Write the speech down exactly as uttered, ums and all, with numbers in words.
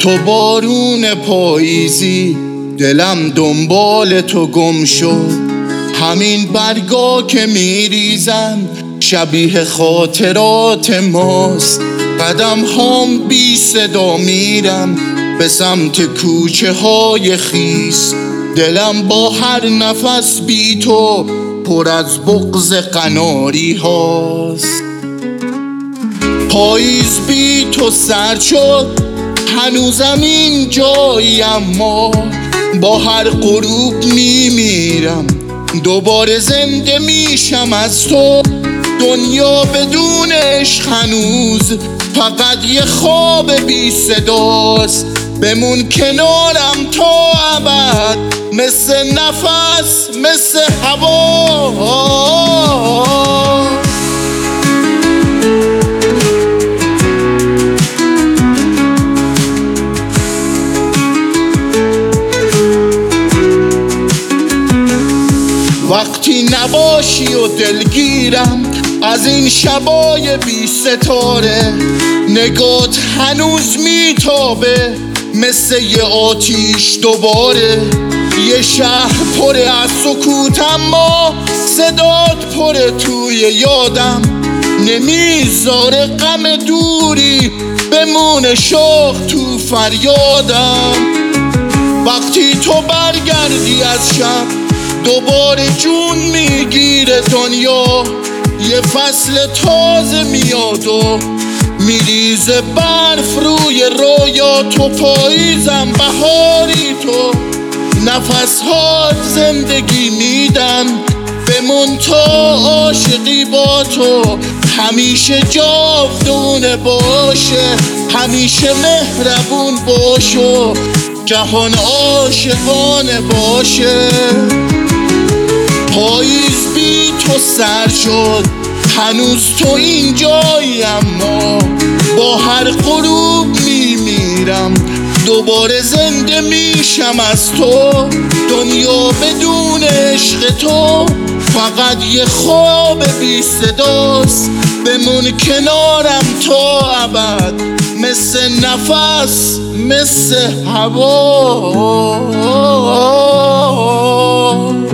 تو بارون پاییزی، دلم دنبال تو گم شد. همین برگا که میریزن شبیه خاطرات ماست. قدم هام بی صدا میرم به سمت کوچه های خیس. دلم با هر نفس بی تو پر از بغض قناری هاست. پاییز بی تو سرد شد، هنوزم این جایی، اما با هر غروب میمیرم دوباره زنده میشم از تو. دنیا بدون عشق هنوز فقط یه خواب بی صداست. بمون کنارم تا ابد، مثل نفس، مثل هوا. وقتی نباشی و دلگیرم از این شبای بی ستاره، نگات هنوز میتابه مثل یه آتیش دوباره. یه شهر پر از سکوت اما صدات پره توی یادم. نمیذاره غم دوری بمونه شوق تو فریادم. وقتی تو برگردی از شب دوباره جون میگیره دنیا. یه فصل تازه میاد و میریزه برف روی رویا. تو پاییزم، بهاری تو، نفس‌هات زندگی میدن. بمون تا عاشقی با تو همیشه جاودونه باشه. همیشه مهربون باش و جهان عاشقانه باشه. پاییز بی تو سر شد، هنوز تو اینجایی، اما با هر غروب میمیرم دوباره زنده میشم از تو. دنیا بدون عشق تو فقط یه خواب بی صداست. بمون کنارم تا ابد، مثل نفس، مثل هوا.